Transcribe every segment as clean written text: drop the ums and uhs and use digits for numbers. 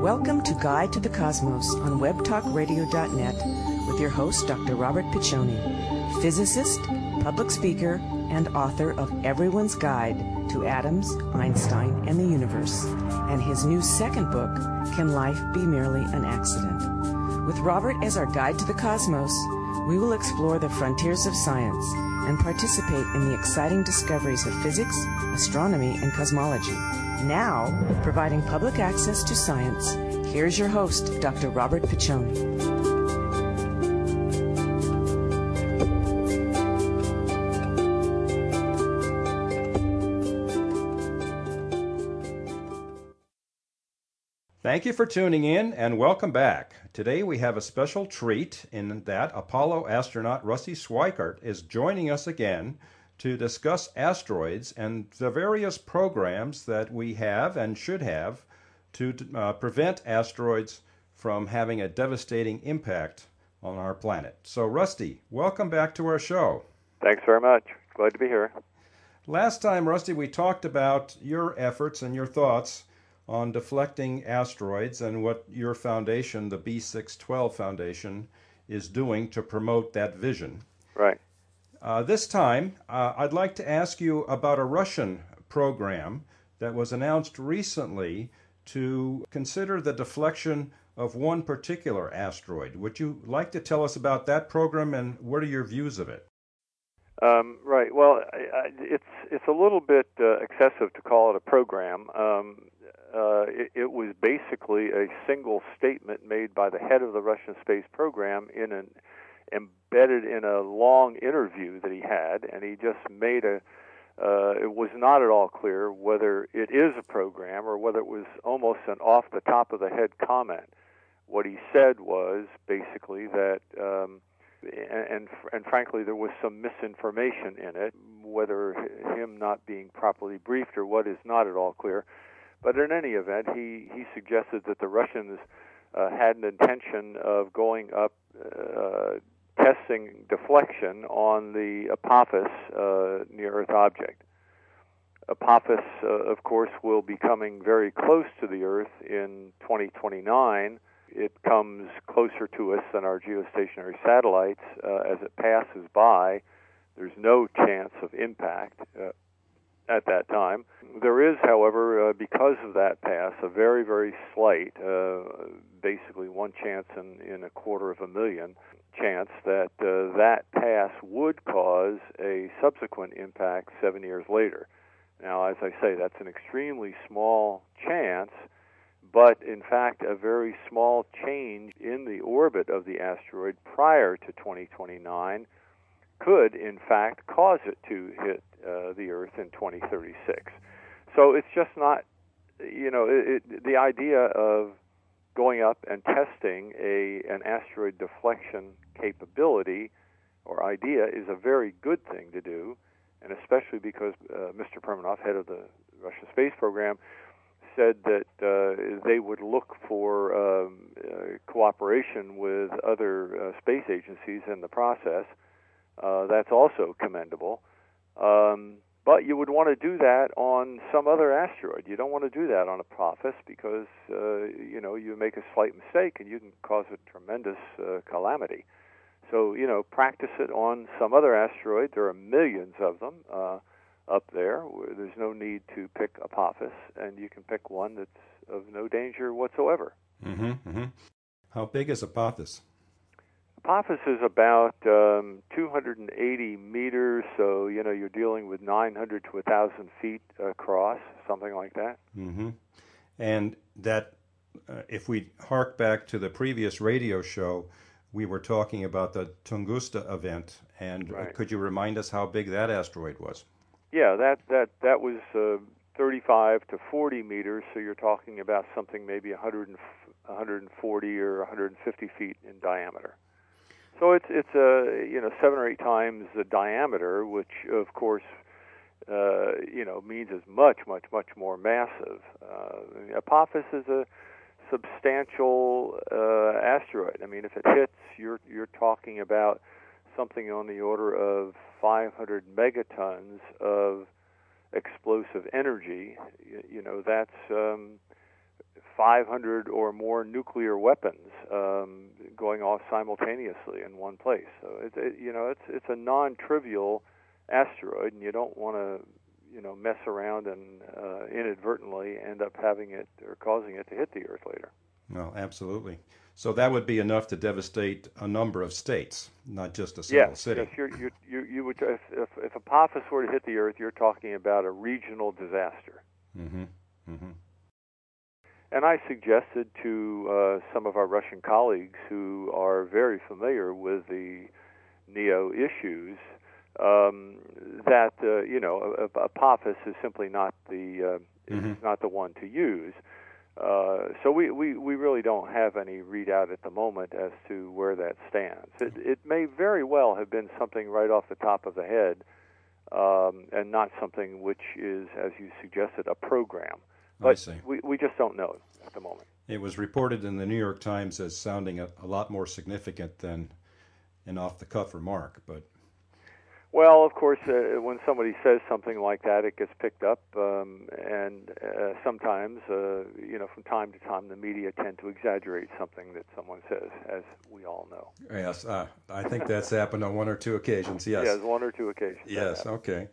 Welcome to Guide to the Cosmos on webtalkradio.net with your host, Dr. Robert Piccioni, physicist, public speaker, and author of Everyone's Guide to Atoms, Einstein, and the Universe, and his new second book, Can Life Be Merely an Accident? With Robert as our guide to the cosmos, we will explore the frontiers of science and participate in the exciting discoveries of physics, astronomy, and cosmology. Now, providing public access to science, here's your host, Dr. Robert Piccioni. Thank you for tuning in and welcome back. Today we have a special treat in that Apollo astronaut Rusty Schweickart is joining us again to discuss asteroids and the various programs that we have and should have to prevent asteroids from having a devastating impact on our planet. So Rusty, welcome back to our show. Thanks very much. Glad to be here. Last time, Rusty, we talked about your efforts and your thoughts on deflecting asteroids and what your foundation, the B612 Foundation, is doing to promote that vision. Right. This time, I'd like to ask you about a Russian program that was announced recently to consider the deflection of one particular asteroid. Would you like to tell us about that program and what are your views of it? Right. Well, it's a little bit excessive to call it a program. It was basically a single statement made by the head of the Russian space program embedded in a long interview that he had, and he just made it was not at all clear whether it is a program or whether it was almost an off-the-top-of-the-head comment. What he said was basically that, and frankly, there was some misinformation in it, whether him not being properly briefed or what is not at all clear. But in any event, he suggested that the Russians had an intention of going up, testing deflection on the Apophis near-Earth object. Apophis, of course, will be coming very close to the Earth in 2029. It comes closer to us than our geostationary satellites. As it passes by, there's no chance of impact at that time. There is, however, because of that pass, a very, very slight, basically one chance in a quarter of a million chance that that pass would cause a subsequent impact 7 years later. Now, as I say, that's an extremely small chance, but in fact, a very small change in the orbit of the asteroid prior to 2029 could, in fact, cause it to hit the Earth in 2036. So it's just not, the idea of going up and testing an asteroid deflection capability or idea is a very good thing to do, and especially because Mr. Permanov, head of the Russian space program, said that they would look for cooperation with other space agencies in the process. That's also commendable. But you would want to do that on some other asteroid. You don't want to do that on Apophis because, you make a slight mistake and you can cause a tremendous calamity. So, practice it on some other asteroid. There are millions of them up there. There's no need to pick Apophis, and you can pick one that's of no danger whatsoever. Mm-hmm, mm-hmm. How big is Apophis? Apophis is about 280 meters, so you're dealing with 900 to 1,000 feet across, something like that. Mm-hmm. And that, if we hark back to the previous radio show, we were talking about the Tunguska event, and right. Could you remind us how big that asteroid was? Yeah, that was 35 to 40 meters, so you're talking about something maybe 140 or 150 feet in diameter. So it's 7 or 8 times the diameter, which of course means is much more massive. Apophis is a substantial asteroid. I mean, if it hits, you're talking about something on the order of 500 megatons of explosive energy. That's 500 or more nuclear weapons going off simultaneously in one place. So it's a non-trivial asteroid, and you don't want to mess around and inadvertently end up having it or causing it to hit the Earth later. No, absolutely. So that would be enough to devastate a number of states, not just a single city. Yes, you would. If Apophis were to hit the Earth, you're talking about a regional disaster. Mm-hmm. Mm-hmm. And I suggested to some of our Russian colleagues who are very familiar with the NEO issues that Apophis is simply not the is not the one to use. So we really don't have any readout at the moment as to where that stands. It may very well have been something right off the top of the head, and not something which is, as you suggested, a program. But I see. We just don't know at the moment. It was reported in the New York Times as sounding a lot more significant than an off-the-cuff remark, but... Well, of course, when somebody says something like that, it gets picked up, and sometimes, from time to time, the media tend to exaggerate something that someone says, as we all know. Yes, I think that's happened on one or two occasions, yes. Yes, one or two occasions. Yes, okay.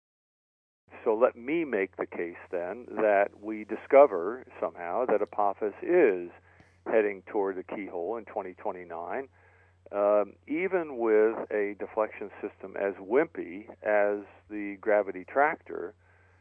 So let me make the case, then, that we discover somehow that Apophis is heading toward the keyhole in 2029, even with a deflection system as wimpy as the gravity tractor.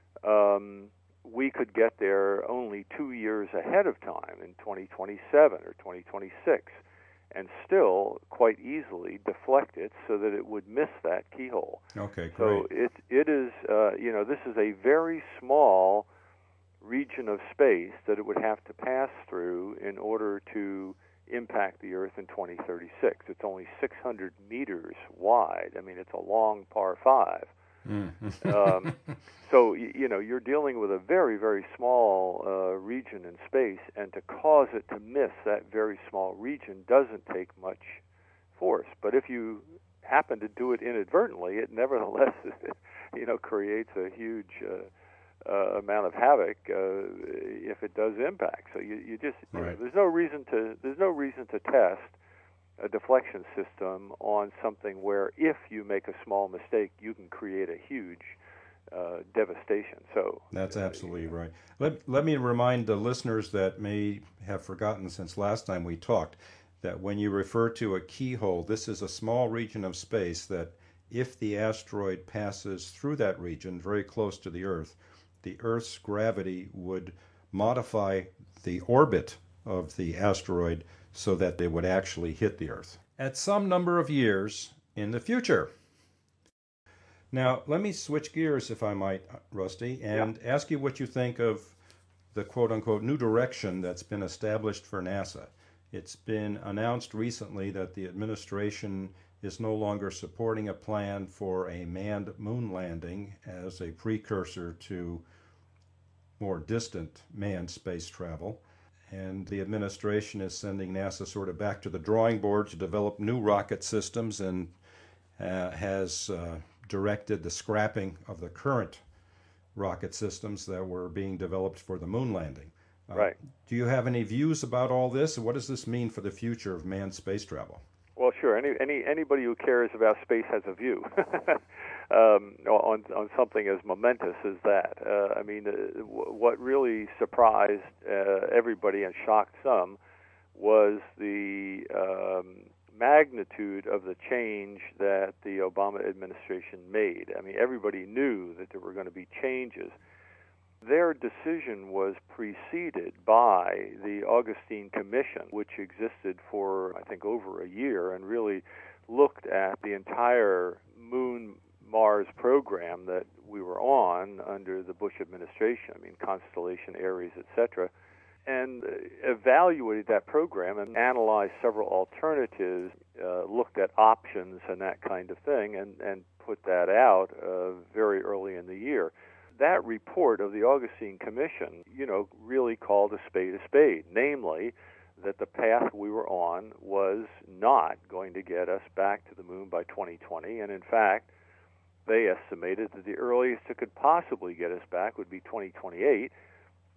We could get there only 2 years ahead of time in 2027 or 2026 and still quite easily deflect it so that it would miss that keyhole. Okay, great. So it is, this is a very small region of space that it would have to pass through in order to impact the Earth in 2036. It's only 600 meters wide. I mean, it's a long par 5. So, you're dealing with a very, very small region in space, and to cause it to miss that very small region doesn't take much force. But if you happen to do it inadvertently, it nevertheless, creates a huge amount of havoc if it does impact. So you just right. There's no reason to test a deflection system on something where if you make a small mistake, you can create a huge devastation. So that's absolutely right. Let me remind the listeners that may have forgotten since last time we talked that when you refer to a keyhole, this is a small region of space that if the asteroid passes through that region very close to the Earth's gravity would modify the orbit of the asteroid so that they would actually hit the Earth at some number of years in the future. Now, let me switch gears, if I might, Rusty, and ask you what you think of the quote-unquote new direction that's been established for NASA. It's been announced recently that the administration is no longer supporting a plan for a manned moon landing as a precursor to more distant manned space travel. And the administration is sending NASA sort of back to the drawing board to develop new rocket systems and has directed the scrapping of the current rocket systems that were being developed for the moon landing. Right. Do you have any views about all this? What does this mean for the future of manned space travel? Well, sure. Anybody who cares about space has a view on something as momentous as that. What really surprised everybody and shocked some was the magnitude of the change that the Obama administration made. I mean, everybody knew that there were going to be changes. Their decision was preceded by the Augustine Commission, which existed for, I think, over a year and really looked at the entire Moon-Mars program that we were on under the Bush administration, Constellation, Ares, etc., and evaluated that program and analyzed several alternatives, looked at options and that kind of thing, and put that out very early in the year. That report of the Augustine Commission, really called a spade, namely that the path we were on was not going to get us back to the moon by 2020, and in fact, they estimated that the earliest it could possibly get us back would be 2028,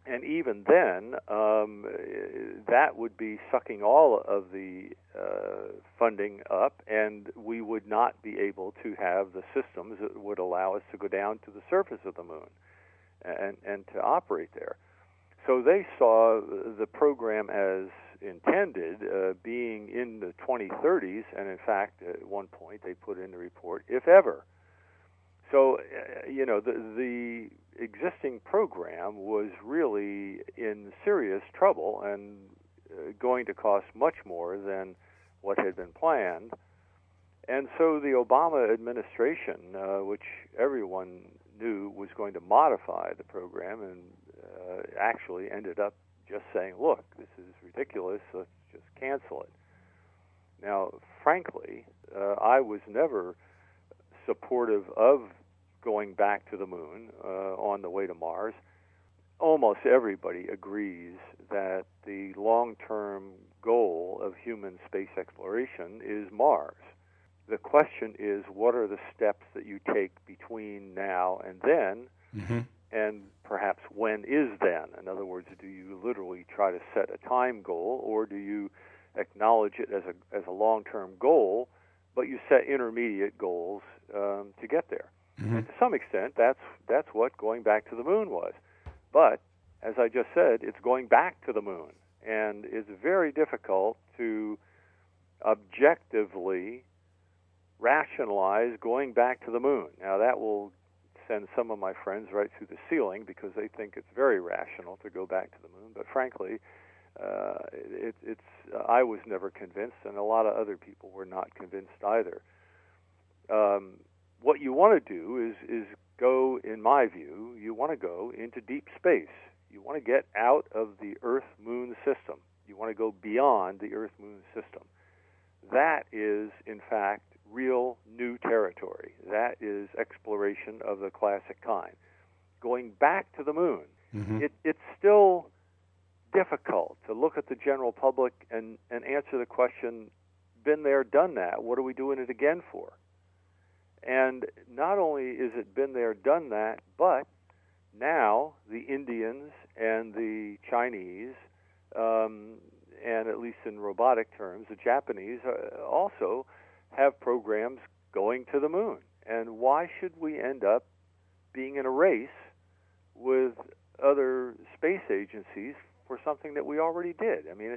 And even then, that would be sucking all of the funding up, and we would not be able to have the systems that would allow us to go down to the surface of the moon and to operate there. So they saw the program as intended being in the 2030s, and in fact, at one point they put in the report, if ever. So, the existing program was really in serious trouble and going to cost much more than what had been planned. And so the Obama administration, which everyone knew was going to modify the program, and actually ended up just saying, look, this is ridiculous, let's just cancel it. Now, frankly, I was never supportive of going back to the moon on the way to Mars. Almost everybody agrees that the long-term goal of human space exploration is Mars. The question is, what are the steps that you take between now and then, and perhaps when is then? In other words, do you literally try to set a time goal, or do you acknowledge it as a long-term goal, but you set intermediate goals to get there? And to some extent, that's what going back to the moon was. But, as I just said, it's going back to the moon, and it's very difficult to objectively rationalize going back to the moon. Now, that will send some of my friends right through the ceiling because they think it's very rational to go back to the moon. But frankly, I was never convinced, and a lot of other people were not convinced either. What you want to do is go, in my view, you want to go into deep space. You want to get out of the Earth-Moon system. You want to go beyond the Earth-Moon system. That is, in fact, real new territory. That is exploration of the classic kind. Going back to the moon, it's still difficult to look at the general public and answer the question, been there, done that, what are we doing it again for? And not only is it been there, done that, but now the Indians and the Chinese, and at least in robotic terms, the Japanese also have programs going to the moon. And why should we end up being in a race with other space agencies for something that we already did? I mean,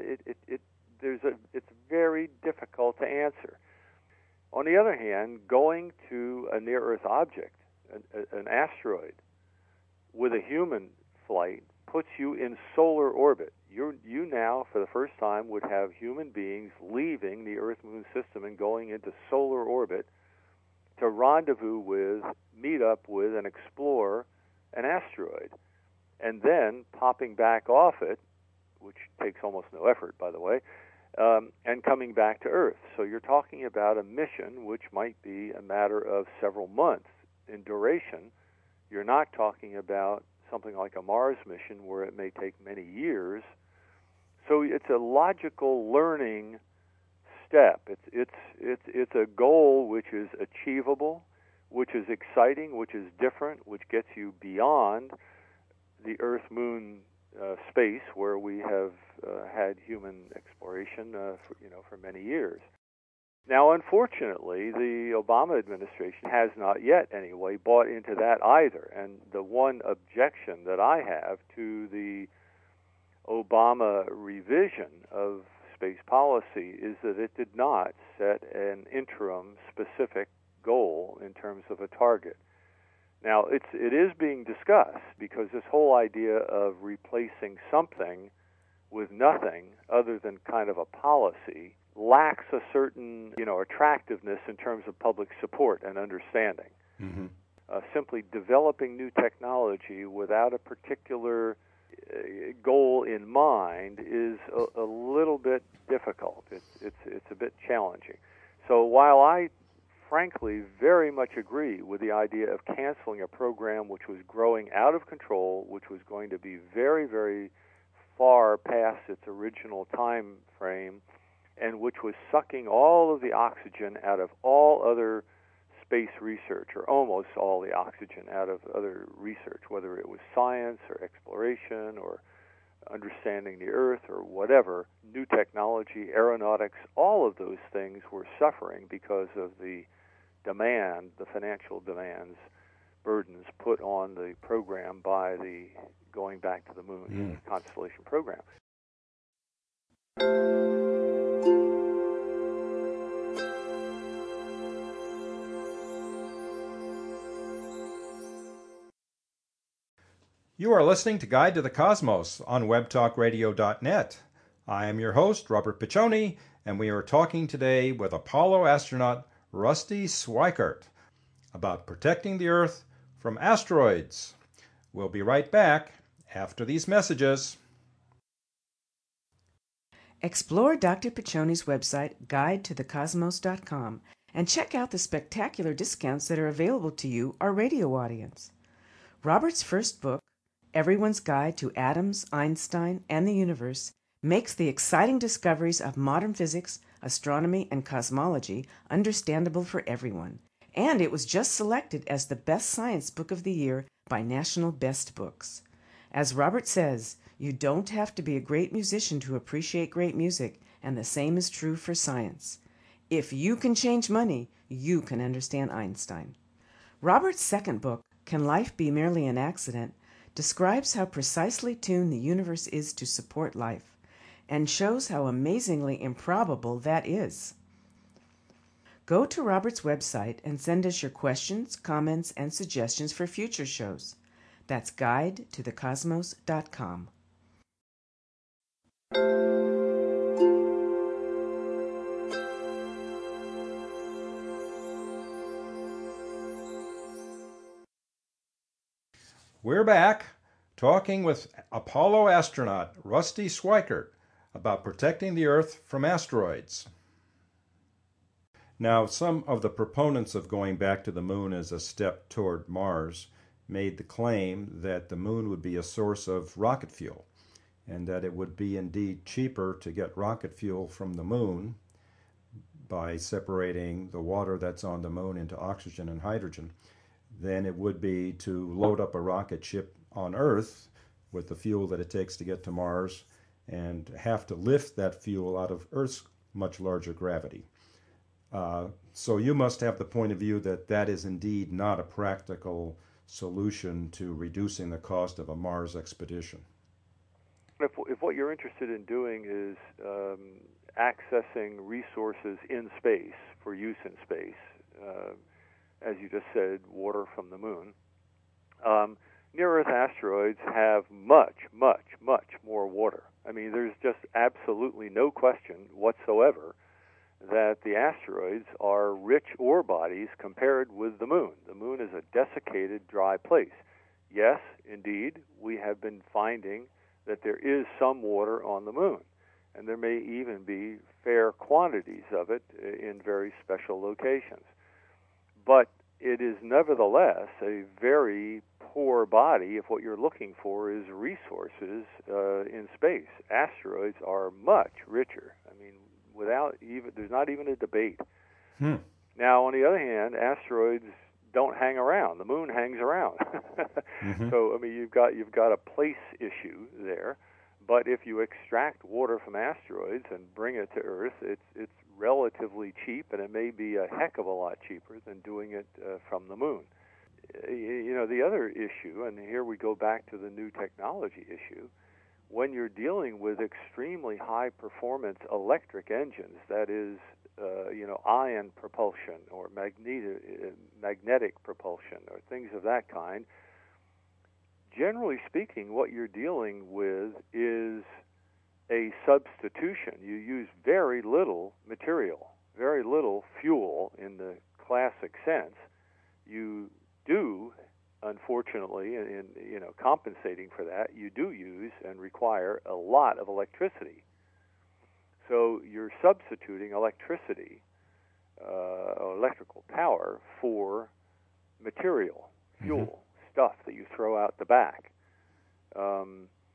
it's very difficult to answer. On the other hand, going to a near-Earth object, an asteroid, with a human flight puts you in solar orbit. You now, for the first time, would have human beings leaving the Earth-Moon system and going into solar orbit to rendezvous with, meet up with, and explore an asteroid, and then popping back off it, which takes almost no effort, by the way, and coming back to Earth. So you're talking about a mission which might be a matter of several months in duration. You're not talking about something like a Mars mission where it may take many years. So it's a logical learning step. It's a goal which is achievable, which is exciting, which is different, which gets you beyond the Earth-Moon space where we have had human exploration for many years. Now, unfortunately, the Obama administration has not yet, anyway, bought into that either. And the one objection that I have to the Obama revision of space policy is that it did not set an interim specific goal in terms of a target. Now, it is being discussed because this whole idea of replacing something with nothing other than kind of a policy lacks a certain, attractiveness in terms of public support and understanding. Simply developing new technology without a particular goal in mind is a little bit difficult. It's a bit challenging. So while I frankly very much agree with the idea of canceling a program which was growing out of control, which was going to be very, very far past its original time frame, and which was sucking all of the oxygen out of all other space research, or almost all the oxygen out of other research, whether it was science or exploration or understanding the Earth or whatever, new technology, aeronautics, all of those things were suffering because of the demand, the financial demands, burdens put on the program by the going back to the moon Constellation program. You are listening to Guide to the Cosmos on webtalkradio.net. I am your host, Robert Piccioni, and we are talking today with Apollo astronaut Rusty Schweickart about protecting the Earth from asteroids. We'll be right back after these messages. Explore Dr. Piccioni's website, guidetothecosmos.com, and check out the spectacular discounts that are available to you, our radio audience. Robert's first book, Everyone's Guide to Atoms, Einstein, and the Universe, makes the exciting discoveries of modern physics, astronomy, and cosmology understandable for everyone. And it was just selected as the best science book of the year by National Best Books. As Robert says, you don't have to be a great musician to appreciate great music, and the same is true for science. If you can change money, you can understand Einstein. Robert's second book, Can Life Be Merely an Accident?, describes how precisely tuned the universe is to support life, and shows how amazingly improbable that is. Go to Robert's website and send us your questions, comments, and suggestions for future shows. That's guidetothecosmos.com. We're back talking with Apollo astronaut Rusty Schweickart about protecting the Earth from asteroids. Now, some of the proponents of going back to the moon as a step toward Mars made the claim that the moon would be a source of rocket fuel, and that it would be indeed cheaper to get rocket fuel from the moon by separating the water that's on the moon into oxygen and hydrogen than it would be to load up a rocket ship on Earth with the fuel that it takes to get to Mars and have to lift that fuel out of Earth's much larger gravity. So you must have the point of view that that is indeed not a practical solution to reducing the cost of a Mars expedition. If what you're interested in doing is accessing resources in space for use in space, as you just said, water from the moon, near-Earth asteroids have much, much, much more water. I mean, there's just absolutely no question whatsoever that the asteroids are rich ore bodies compared with the moon. The moon is a desiccated, dry place. Yes, indeed, we have been finding that there is some water on the moon, and there may even be fair quantities of it in very special locations. But it is nevertheless a very poor body if what you're looking for is resources in space. Asteroids are much richer. I mean, there's not even a debate. Now, on the other hand, asteroids don't hang around. The moon hangs around. So, I mean, you've got a place issue there. But if you extract water from asteroids and bring it to Earth, it's relatively cheap, and it may be a heck of a lot cheaper than doing it from the moon. You know, the other issue, and here we go back to the new technology issue, when you're dealing with extremely high-performance electric engines, that is, ion propulsion or magnetic propulsion or things of that kind, generally speaking, what you're dealing with is a substitution. You use very little material, very little fuel in the classic sense. You do, unfortunately, in compensating for that, you do use and require a lot of electricity. So you're substituting electricity, electrical power, for material, fuel, stuff that you throw out the back.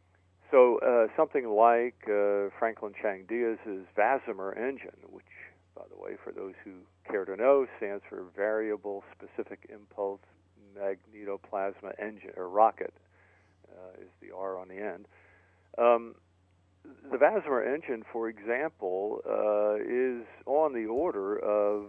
So something like Franklin Chang Diaz's Vasimer engine, which by the way, for those who care to know, stands for Variable Specific Impulse Magnetoplasma Engine, or rocket, is the R on the end. The VASMR engine, for example, is on the order of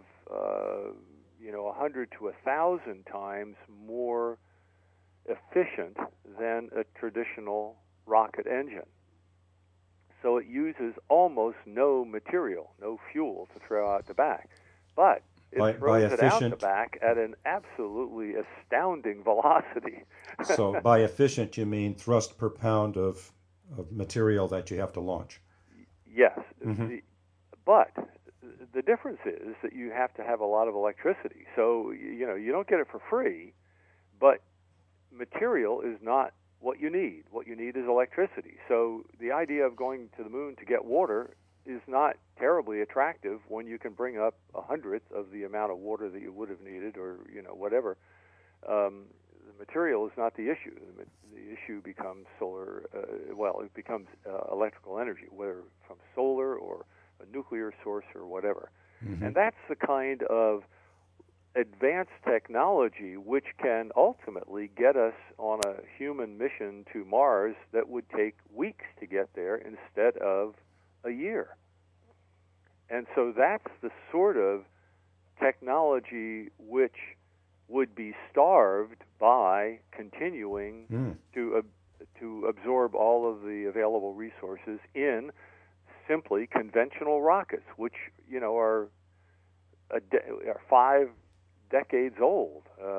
100 to 1,000 times more efficient than a traditional rocket engine. So it uses almost no material, no fuel to throw out the back. But it throws it out the back at an absolutely astounding velocity. So by efficient, you mean thrust per pound of material that you have to launch? Yes. But the difference is that you have to have a lot of electricity. So, you don't get it for free, but material is not what you need. What you need is electricity. So the idea of going to the moon to get water is not terribly attractive when you can bring up a hundredth of the amount of water that you would have needed, or whatever. The material is not the issue. The issue becomes it becomes electrical energy, whether from solar or a nuclear source or whatever. And that's the kind of advanced technology which can ultimately get us on a human mission to Mars that would take weeks to get there instead of a year. And so that's the sort of technology which would be starved by continuing to absorb all of the available resources in simply conventional rockets, which are 5 decades old.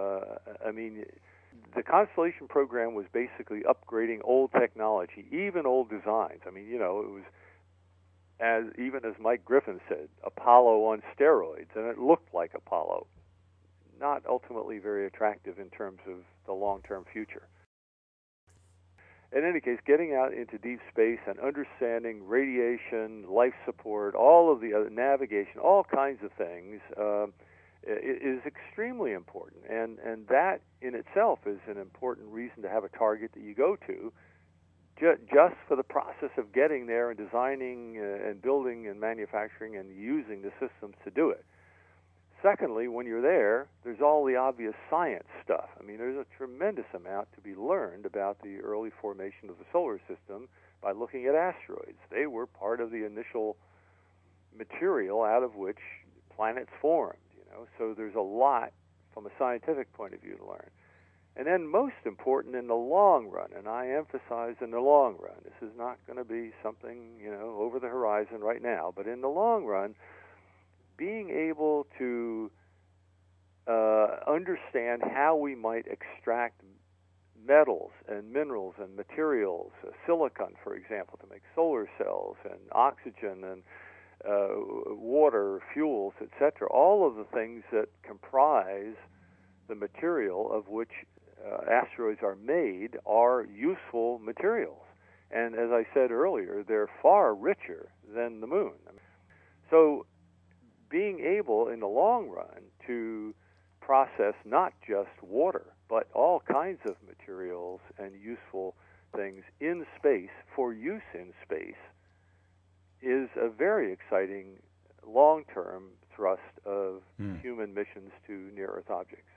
The Constellation program was basically upgrading old technology, even old designs. It was, even as Mike Griffin said, Apollo on steroids, and it looked like Apollo. Not ultimately very attractive in terms of the long-term future. In any case, getting out into deep space and understanding radiation, life support, all of the other navigation, all kinds of things, is extremely important. And that in itself is an important reason to have a target that you go to, just for the process of getting there and designing and building and manufacturing and using the systems to do it. Secondly, when you're there, there's all the obvious science stuff. There's a tremendous amount to be learned about the early formation of the solar system by looking at asteroids. They were part of the initial material out of which planets formed, So there's a lot from a scientific point of view to learn. And then most important in the long run, and I emphasize in the long run, this is not going to be something, over the horizon right now, but in the long run, being able to understand how we might extract metals and minerals and materials, silicon, for example, to make solar cells, and oxygen and water, fuels, etc., all of the things that comprise the material of which asteroids are made are useful materials. And as I said earlier, they're far richer than the moon. So being able in the long run to process not just water, but all kinds of materials and useful things in space for use in space is a very exciting long-term thrust of human missions to near-Earth objects.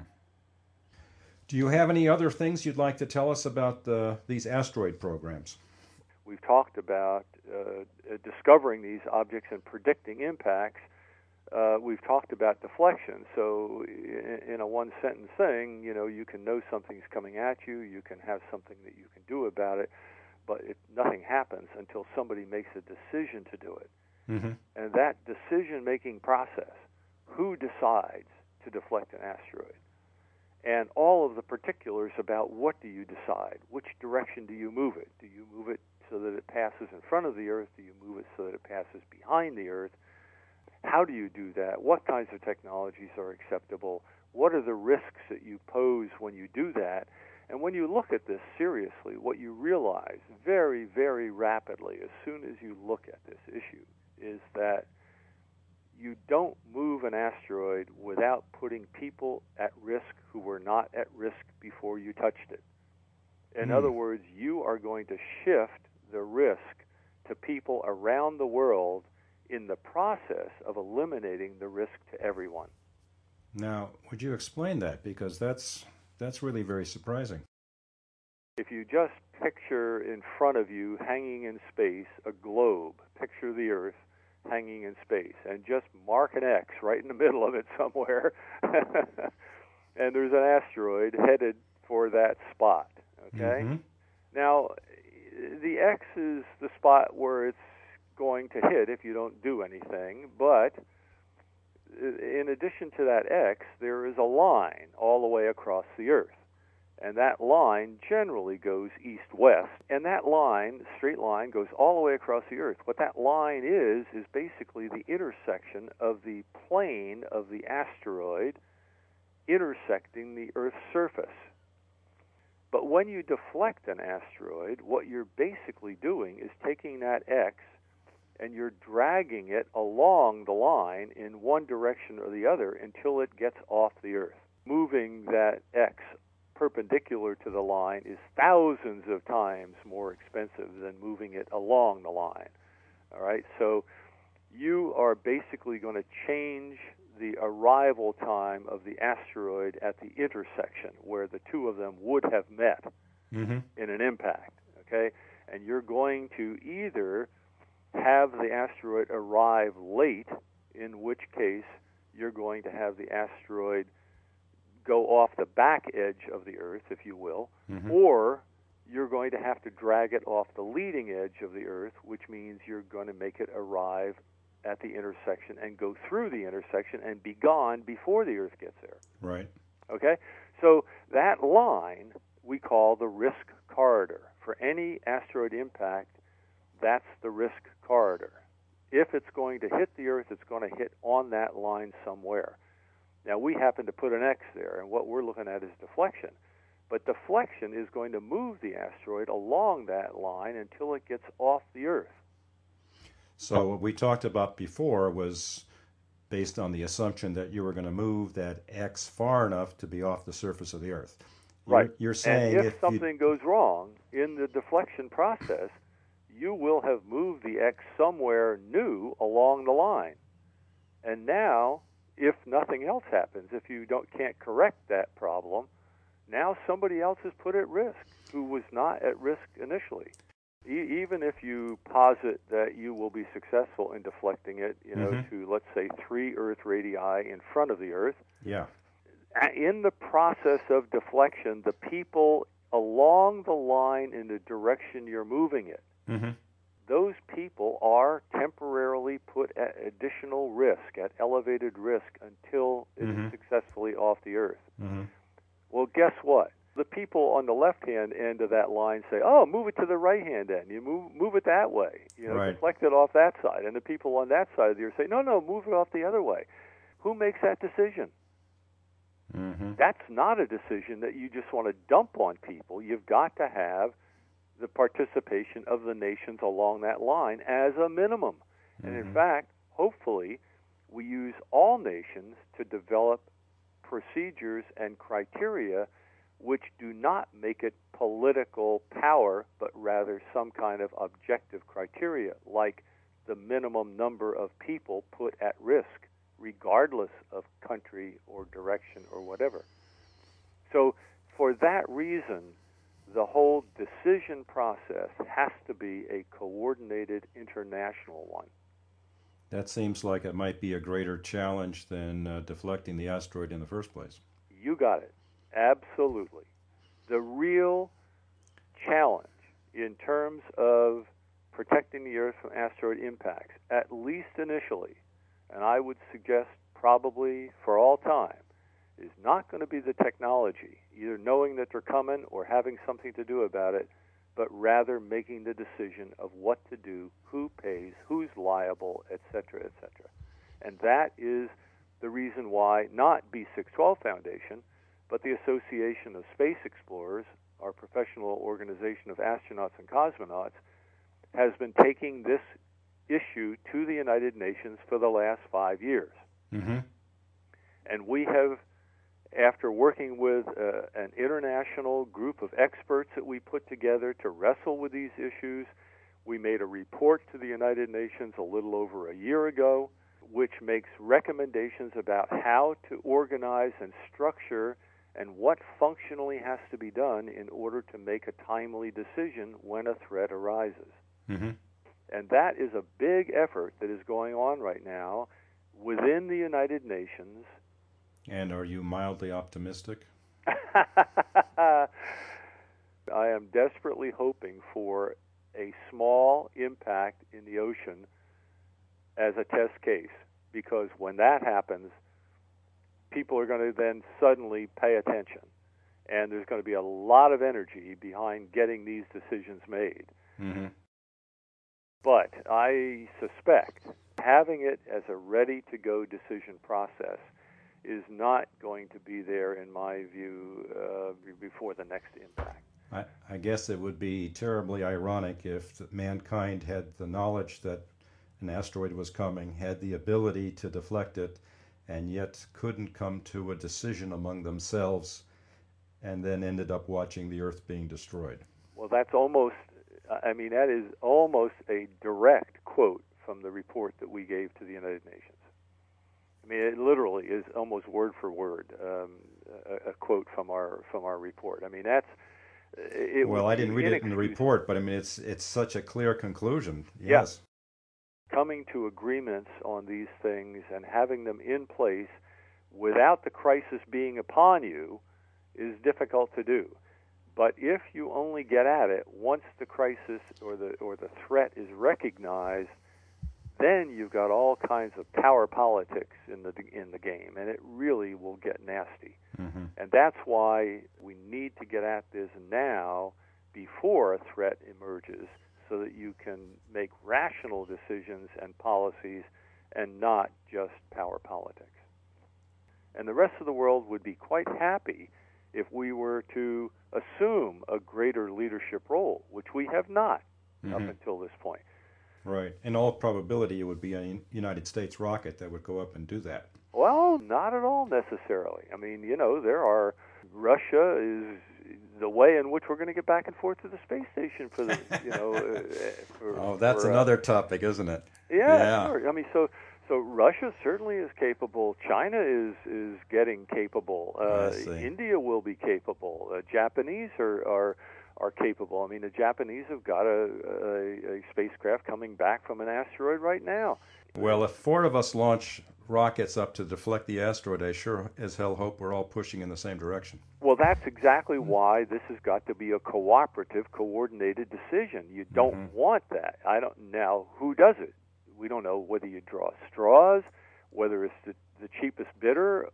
Do you have any other things you'd like to tell us about these asteroid programs? We've talked about discovering these objects and predicting impacts. We've talked about deflection. So in a one-sentence thing, you can know something's coming at you, you can have something that you can do about it, but nothing happens until somebody makes a decision to do it. And that decision-making process, who decides to deflect an asteroid, and all of the particulars about what do you decide, which direction do you move it? Do you move it so that it passes in front of the Earth? Do you move it so that it passes behind the Earth? How do you do that? What kinds of technologies are acceptable? What are the risks that you pose when you do that? And when you look at this seriously, what you realize very, very rapidly as soon as you look at this issue is that you don't move an asteroid without putting people at risk who were not at risk before you touched it. In other words, you are going to shift the risk to people around the world in the process of eliminating the risk to everyone. Now, would you explain that? Because that's really very surprising. If you just picture in front of you, hanging in space, a globe, picture the Earth hanging in space, and just mark an X right in the middle of it somewhere, and there's an asteroid headed for that spot, okay? Mm-hmm. Now, the X is the spot where it's going to hit if you don't do anything, but in addition to that X, there is a line all the way across the Earth. And that line generally goes east-west. And that line, straight line, goes all the way across the Earth. What that line is basically the intersection of the plane of the asteroid intersecting the Earth's surface. But when you deflect an asteroid, what you're basically doing is taking that X and you're dragging it along the line in one direction or the other until it gets off the Earth. Moving that X perpendicular to the line is thousands of times more expensive than moving it along the line. All right, so you are basically going to change the arrival time of the asteroid at the intersection where the two of them would have met in an impact, okay? And you're going to either have the asteroid arrive late, in which case you're going to have the asteroid go off the back edge of the Earth, if you will, or you're going to have to drag it off the leading edge of the Earth, which means you're going to make it arrive at the intersection and go through the intersection and be gone before the Earth gets there. Right. Okay? So that line we call the risk corridor. For any asteroid impact, that's the risk corridor. If it's going to hit the Earth, it's going to hit on that line somewhere. Now, we happen to put an X there, and what we're looking at is deflection. But deflection is going to move the asteroid along that line until it gets off the Earth. So what we talked about before was based on the assumption that you were going to move that X far enough to be off the surface of the Earth. Right. You're saying and if something goes wrong in the deflection process, you will have moved the X somewhere new along the line. And now, if nothing else happens, if you can't correct that problem, now somebody else is put at risk who was not at risk initially. Even if you posit that you will be successful in deflecting it, to, let's say, 3 Earth radii in front of the Earth. Yeah. In the process of deflection, the people along the line in the direction you're moving it, those people are temporarily put at additional risk, at elevated risk, until it is successfully off the Earth. Well, guess what? The people on the left-hand end of that line say, oh, move it to the right-hand end. You move it that way. Right. Deflect it off that side. And the people on that side of the Earth say, no, move it off the other way. Who makes that decision? That's not a decision that you just want to dump on people. You've got to have the participation of the nations along that line as a minimum. And in fact, hopefully, we use all nations to develop procedures and criteria which do not make it political power, but rather some kind of objective criteria, like the minimum number of people put at risk, regardless of country or direction or whatever. So for that reason, the whole decision process has to be a coordinated international one. That seems like it might be a greater challenge than deflecting the asteroid in the first place. You got it. Absolutely. The real challenge in terms of protecting the Earth from asteroid impacts, at least initially, and I would suggest probably for all time, is not going to be the technology, either knowing that they're coming or having something to do about it, but rather making the decision of what to do, who pays, who's liable, etc., etc. And that is the reason why not B612 Foundation, but the Association of Space Explorers, our professional organization of astronauts and cosmonauts, has been taking this issue to the United Nations for the last 5 years. And we have, after working with an international group of experts that we put together to wrestle with these issues, We made a report to the United Nations a little over a year ago, which makes recommendations about how to organize and structure and what functionally has to be done in order to make a timely decision when a threat arises. Mm-hmm. And that is a big effort that is going on right now within the United Nations. And are you mildly optimistic? I am desperately hoping for a small impact in the ocean as a test case, because when that happens, people are going to then suddenly pay attention, and there's going to be a lot of energy behind getting these decisions made. Mm-hmm. But I suspect having it as a ready-to-go decision process is not going to be there, in my view, before the next impact. I guess it would be terribly ironic if mankind had the knowledge that an asteroid was coming, had the ability to deflect it, and yet couldn't come to a decision among themselves, and then ended up watching the Earth being destroyed. Well, that is almost a direct quote from the report that we gave to the United Nations. I mean, it literally is almost word for word a quote from our report. I mean, that's it. Well, I didn't read it in the report, but I mean, it's such a clear conclusion. Yes. Yeah. Coming to agreements on these things and having them in place without the crisis being upon you is difficult to do. But if you only get at it once the crisis or the threat is recognized, then you've got all kinds of power politics in the game, and it really will get nasty. Mm-hmm. And that's why we need to get at this now before a threat emerges, so that you can make rational decisions and policies and not just power politics. And the rest of the world would be quite happy if we were to assume a greater leadership role, which we have not up until this point. Right. In all probability, it would be a United States rocket that would go up and do that. Well, not at all necessarily. I mean, Russia is the way in which we're going to get back and forth to the space station for the, that's another topic, isn't it? Yeah. Sure. I mean, so Russia certainly is capable. China is getting capable. India will be capable. Japanese are capable. I mean, the Japanese have got a spacecraft coming back from an asteroid right now. Well, if 4 of us launch rockets up to deflect the asteroid, I sure as hell hope we're all pushing in the same direction. Well, that's exactly why this has got to be a cooperative, coordinated decision. You don't want that. Now, who does it? We don't know whether you draw straws, whether it's the cheapest bidder,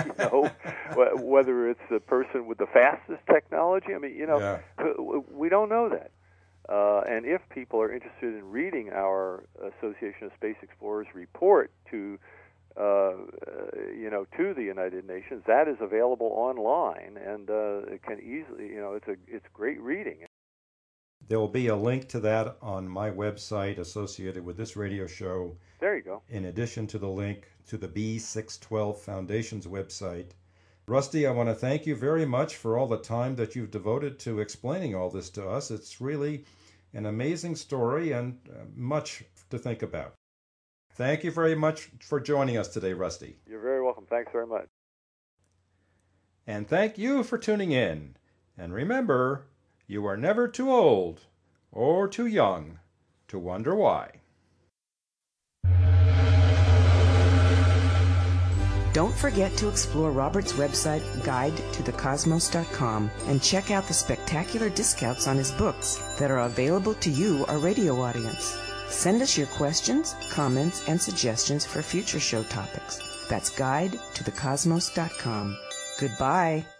whether it's the person with the fastest technology. I mean, we don't know that. And if people are interested in reading our Association of Space Explorers report to the United Nations, that is available online, and it can easily, it's great reading. There will be a link to that on my website associated with this radio show. There you go. In addition to the link to the B612 Foundation's website. Rusty, I want to thank you very much for all the time that you've devoted to explaining all this to us. It's really an amazing story and much to think about. Thank you very much for joining us today, Rusty. You're very welcome. Thanks very much. And thank you for tuning in. And remember, you are never too old or too young to wonder why. Don't forget to explore Robert's website, guidetothecosmos.com, and check out the spectacular discounts on his books that are available to you, our radio audience. Send us your questions, comments, and suggestions for future show topics. That's guidetothecosmos.com. Goodbye.